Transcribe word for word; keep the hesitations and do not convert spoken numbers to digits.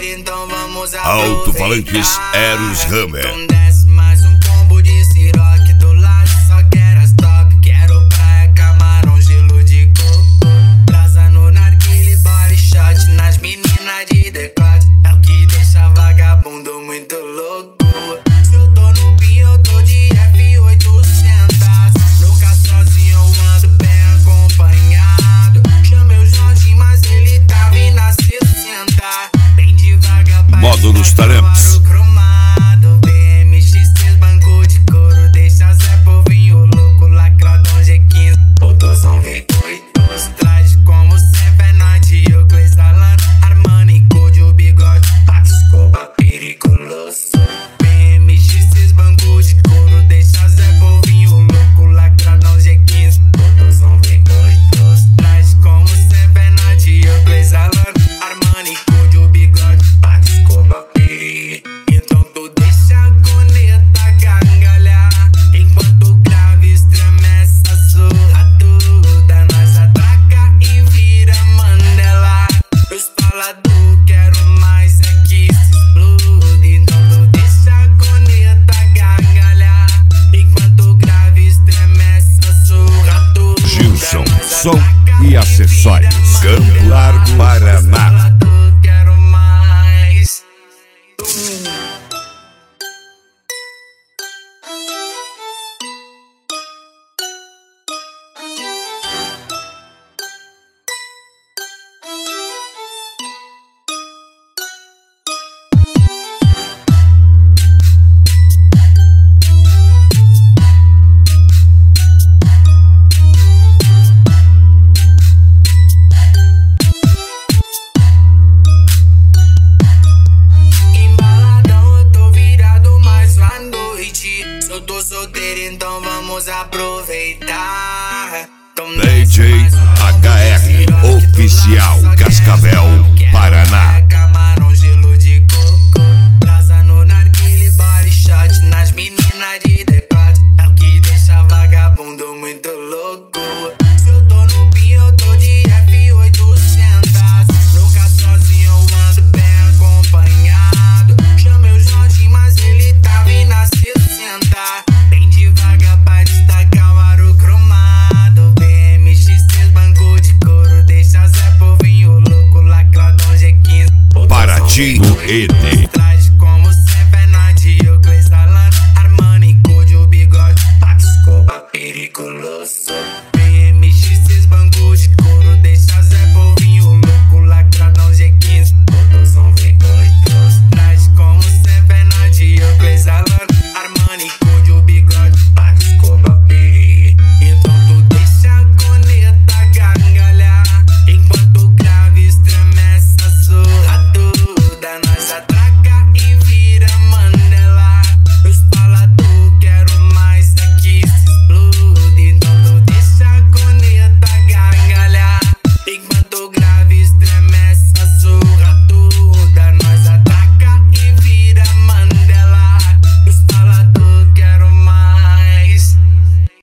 solteiro, então vamos Alto-falantes Eros Hammer. Então desce mais um combo de siroque do lado. Só quero as top, quero praia, camarão, gelo de coco. Brasa no narguile, body shot nas meninas de decote. É o que deixa vagabundo muito louco. Se eu tô no pin, eu tô de F oitocentos. Nunca sozinho, eu ando bem acompanhado. Chamei o Jorge, mas ele tava em na sessenta. Bem devagar, Modo nos Taramps. Cromado, B M X três, banco de couro. Deixa Zé Povinho louco, lacradão G quinze. Botosão V oito, os trajes como sempre é Nike, Euclides, Alan, Armani, Code, o bigode, Pax, Escoba, periculoso. B M X três, banco de couro. Deixa Zé Povinho louco, lacradão G quinze. Botosão V oito, os trajes como sempre é Nike, Euclides, Alan, Armani, Code, o bigode, Pax, Escoba, periculoso. Então tu deixa a coneta gargalhar, enquanto o grave estremece a zorra toda. Nós atraca e vira Mandela. Eu falador, quero mais é que se explode. Então tu deixa a coneta gargalhar, enquanto o grave estremece a zorra toda. Gilson, som e acessórios. Campo Largo, Paraná. Falador, quero mais. Embaladão, eu tô virado mais à noite. Se eu tô solteiro, então vamos aproveitar. Então D J H R Oficial, Cascavel, Paraná. Camarão, gelo de coco. Brasa no narguile, body shot nas meninas de decote. É o que deixa vagabundo muito louco. Se eu tô no pin, eu tô de F oitocentos. Nunca sozinho, eu ando bem acompanhado. Chamei o Jorge, mas ele tava em na sessenta. Bem devagar pra destacar o aro cromado. B M X três, banco de couro. Deixa Zé Povinho louco, lacradão G quinze. Paraty, no Ede. Traje como sempre é Nike, Euclides, Alan, Armani, Code, o bigode, Pax, Escoba, periculoso. B M X três, banco de couro. Deixa Zé Povinho louco, lacradão G quinze. Botosão V oito, os trajes como sempre é Nike, Euclides, Alan, Armani, Code, o bigode, Pax, Escoba, periculoso. Então tu deixa a coneta gargalhar, enquanto o grave estremece a zorra toda. Nós atraca e vira Mandela. Eu falador, quero mais é que se explode. Então tu deixa a coneta gargalhar, enquanto o grave